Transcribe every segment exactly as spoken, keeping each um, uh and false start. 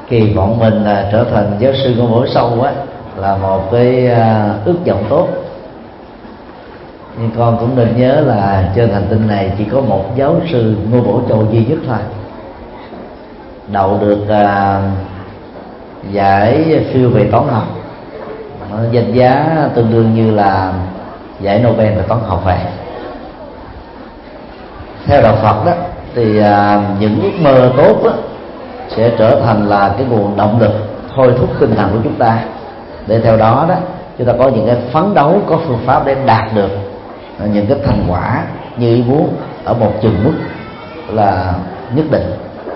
kỳ vọng mình là trở thành giáo sư ngôn ngữ sâu á là một cái ước vọng tốt, nhưng con cũng nên nhớ là trên hành tinh này chỉ có một giáo sư ngôn ngữ châu duy nhất thôi, đậu được uh, giải phiêu về toán học, danh giá tương đương như là giải Nobel về toán học vậy. Theo đạo Phật đó thì uh, những ước mơ tốt đó sẽ trở thành là cái nguồn động lực thôi thúc tinh thần của chúng ta, để theo đó đó chúng ta có những cái phấn đấu, có phương pháp để đạt được những cái thành quả như ý muốn ở một chừng mức là nhất định.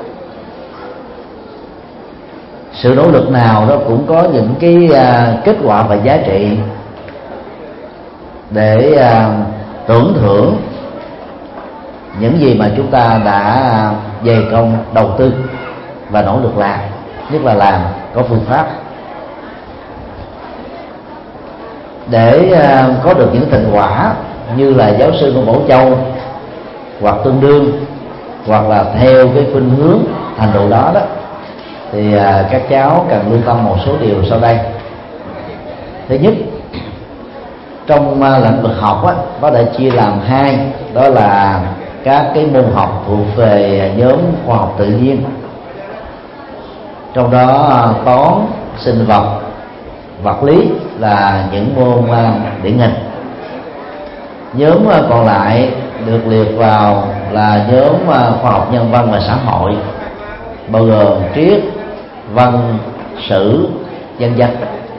Sự nỗ lực nào đó cũng có những cái uh, kết quả và giá trị để uh, tưởng thưởng những gì mà chúng ta đã dày công đầu tư và nỗ lực làm, nhất là làm có phương pháp. Để uh, có được những thành quả như là giáo sư của Bổ Châu hoặc tương đương, hoặc là theo cái khuynh hướng thành tựu đó đó, thì uh, các cháu cần lưu tâm một số điều sau đây. Thứ nhất, trong uh, lĩnh vực học á, có thể chia làm hai, đó là các cái môn học thuộc về nhóm khoa học tự nhiên, trong đó uh, toán, sinh vật, vật lý là những môn uh, điển hình. Nhóm uh, còn lại được liệt vào là nhóm uh, khoa học nhân văn và xã hội, bao gồm triết, văn, sử, dân dân.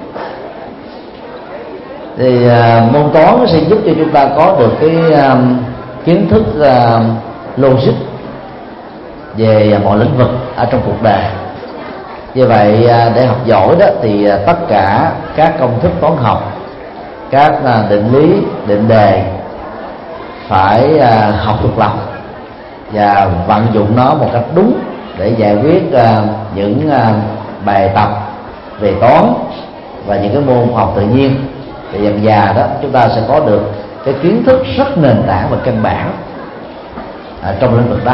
Thì uh, môn toán sẽ giúp cho chúng ta có được cái uh, kiến thức uh, logic về mọi lĩnh vực ở trong cuộc đời. Như vậy uh, để học giỏi đó thì uh, tất cả các công thức toán học, các uh, định lý, định đề phải uh, học thuộc lòng và vận dụng nó một cách đúng để giải quyết uh, những uh, bài tập về toán và những cái môn học tự nhiên. Thì dần dà đó chúng ta sẽ có được cái kiến thức rất nền tảng và căn bản uh, trong lĩnh vực đó.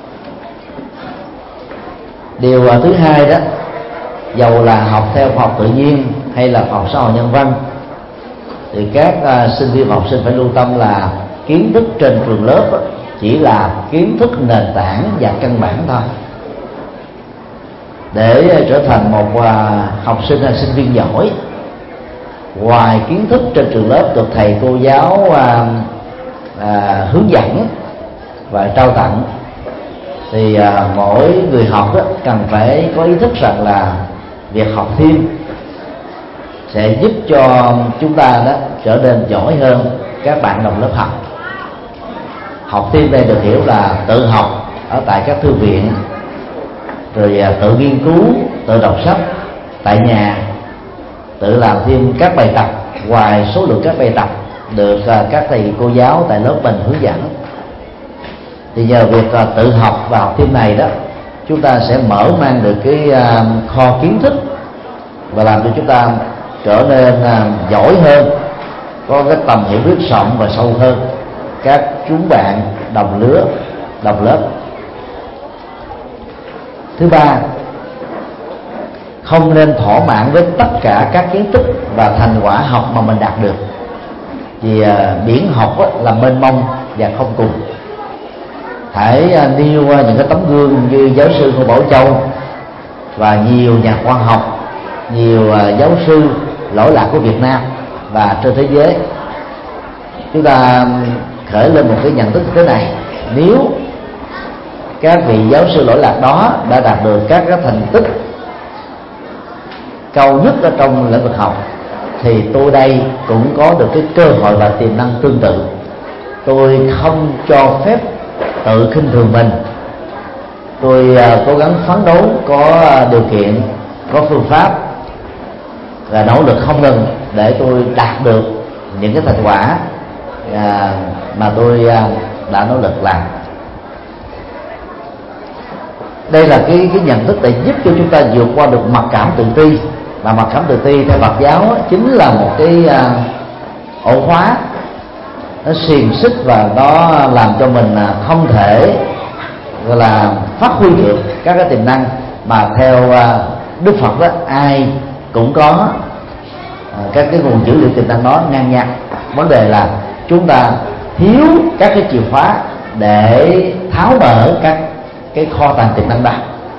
Điều uh, thứ hai đó, dầu là học theo khoa học tự nhiên hay là học xã hội nhân văn, thì các uh, sinh viên học sinh phải lưu tâm là kiến thức trên trường lớp đó, chỉ là kiến thức nền tảng và căn bản thôi. Để trở thành một uh, học sinh hay sinh viên giỏi, ngoài kiến thức trên trường lớp được thầy cô giáo uh, uh, hướng dẫn và trao tặng, thì uh, mỗi người học đó cần phải có ý thức rằng là việc học thêm sẽ giúp cho chúng ta đó trở nên giỏi hơn các bạn đồng lớp học. Học thêm đây được hiểu là tự học ở tại các thư viện, rồi tự nghiên cứu, tự đọc sách tại nhà, tự làm thêm các bài tập ngoài số lượng các bài tập được các thầy cô giáo tại lớp mình hướng dẫn. Thì nhờ việc tự học và học thêm này đó, chúng ta sẽ mở mang được cái kho kiến thức và làm cho chúng ta trở nên giỏi hơn, có cái tầm hiểu biết rộng và sâu hơn các chúng bạn đồng lứa, đồng lớp. Thứ ba, không nên thỏa mãn với tất cả các kiến thức và thành quả học mà mình đạt được, vì uh, biển học là mênh mông và không cùng. Hãy uh, nêu uh, những cái tấm gương như giáo sư của Bảo Châu và nhiều nhà khoa học, nhiều uh, giáo sư lỗi lạc của Việt Nam và trên thế giới. Chúng ta khởi lên một cái nhận thức thế này: nếu các vị giáo sư lỗi lạc đó đã đạt được các cái thành tích cao nhất ở trong lĩnh vực học, thì tôi đây cũng có được cái cơ hội và tiềm năng tương tự. Tôi không cho phép tự khinh thường mình. Tôi uh, cố gắng phấn đấu, có uh, điều kiện, có phương pháp và nỗ lực không ngừng để tôi đạt được những cái thành quả uh, mà tôi uh, đã nỗ lực làm. Đây là cái cái nhận thức để giúp cho chúng ta vượt qua được mặc cảm tự ti. Và mặc cảm tự ti theo Phật giáo đó, chính là một cái uh, ổ khóa, nó xiềng xích và nó làm cho mình uh, không thể gọi là phát huy được các cái tiềm năng mà theo uh, Đức Phật đó ai cũng có à, các cái nguồn dữ liệu tiềm năng đó ngang nhau. Vấn đề là chúng ta thiếu các cái chìa khóa để tháo mở các cái kho tàng tiềm năng đó.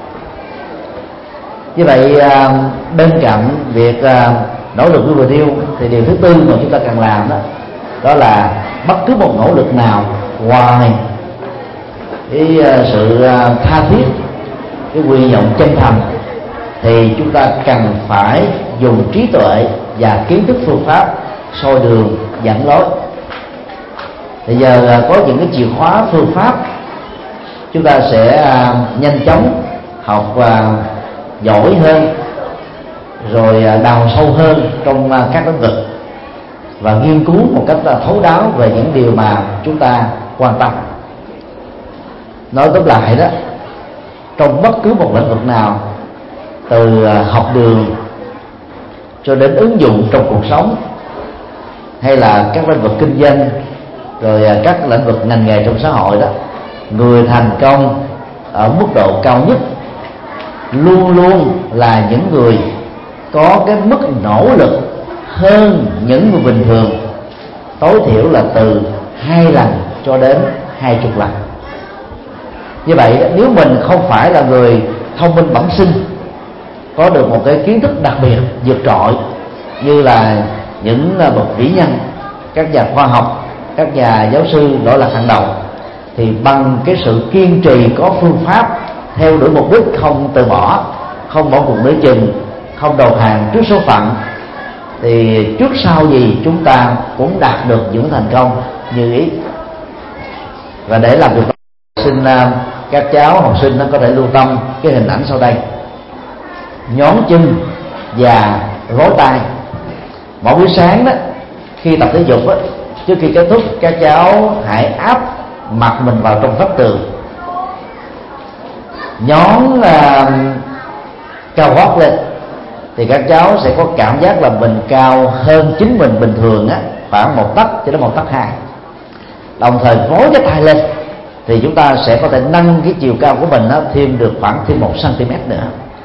Như vậy à, bên cạnh việc à, nỗ lực vươn yêu thì điều thứ tư mà chúng ta cần làm đó đó là bất cứ một nỗ lực nào ngoài cái à, sự à, tha thiết, cái quy vọng chân thành, thì chúng ta cần phải dùng trí tuệ và kiến thức phương pháp soi đường dẫn lối. Bây giờ có những cái chìa khóa phương pháp, chúng ta sẽ à, nhanh chóng học à, giỏi hơn, rồi à, đào sâu hơn trong à, các lĩnh vực, và nghiên cứu một cách à, thấu đáo về những điều mà chúng ta quan tâm. Nói tóm lại đó, trong bất cứ một lĩnh vực nào, từ à, học đường cho đến ứng dụng trong cuộc sống, hay là các lĩnh vực kinh doanh, rồi à, các lĩnh vực ngành nghề trong xã hội đó, người thành công ở mức độ cao nhất luôn luôn là những người có cái mức nỗ lực hơn những người bình thường tối thiểu là từ hai lần cho đến hai chục lần. Như vậy nếu mình không phải là người thông minh bẩm sinh, có được một cái kiến thức đặc biệt vượt trội như là những bậc vĩ nhân, các nhà khoa học, các nhà giáo sư nổi lạc hàng đầu, thì bằng cái sự kiên trì có phương pháp, theo đuổi mục đích, không từ bỏ, không bỏ cuộc nửa chừng, không đầu hàng trước số phận, thì trước sau gì chúng ta cũng đạt được những thành công như ý. Và để làm được, xin các cháu học sinh nó có thể lưu tâm cái hình ảnh sau đây: nhón chân và gối tay. Mỗi buổi sáng đó, khi tập thể dục đó, trước khi kết thúc, các cháu hãy áp mặt mình vào trong vách tường, nhón uh, cao gót lên, thì các cháu sẽ có cảm giác là mình cao hơn chính mình bình thường á, khoảng một tấc cho đến một tấc hai. Đồng thời vối cái tay lên thì chúng ta sẽ có thể nâng cái chiều cao của mình á, thêm được khoảng thêm một xăng-ti-mét nữa.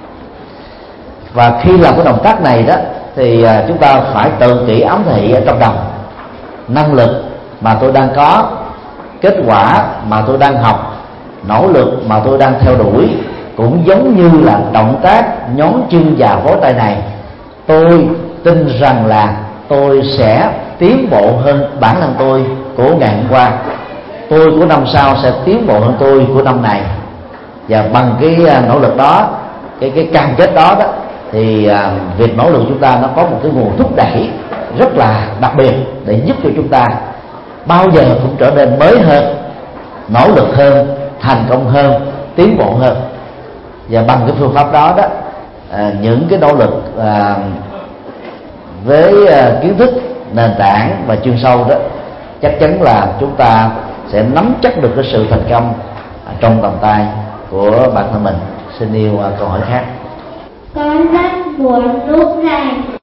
Và khi làm cái động tác này đó thì uh, chúng ta phải tự kỷ ám thị ở trong đầu: năng lực mà tôi đang có, kết quả mà tôi đang học, nỗ lực mà tôi đang theo đuổi cũng giống như là động tác nhón chân và vỗ tay này. Tôi tin rằng là tôi sẽ tiến bộ hơn bản thân tôi của ngày hôm qua, tôi của năm sau sẽ tiến bộ hơn tôi của năm này. Và bằng cái nỗ lực đó, cái cái cam kết đó đó, thì à, việc nỗ lực chúng ta nó có một cái nguồn thúc đẩy rất là đặc biệt để giúp cho chúng ta bao giờ cũng trở nên mới hơn, nỗ lực hơn, thành công hơn, tiến bộ hơn. Và bằng cái phương pháp đó đó, à, những cái nỗ lực à, với à, kiến thức nền tảng và chuyên sâu đó, chắc chắn là chúng ta sẽ nắm chắc được cái sự thành công trong tầm tay của bản thân mình. Xin yêu à, câu hỏi khác. Con rất buồn lúc này.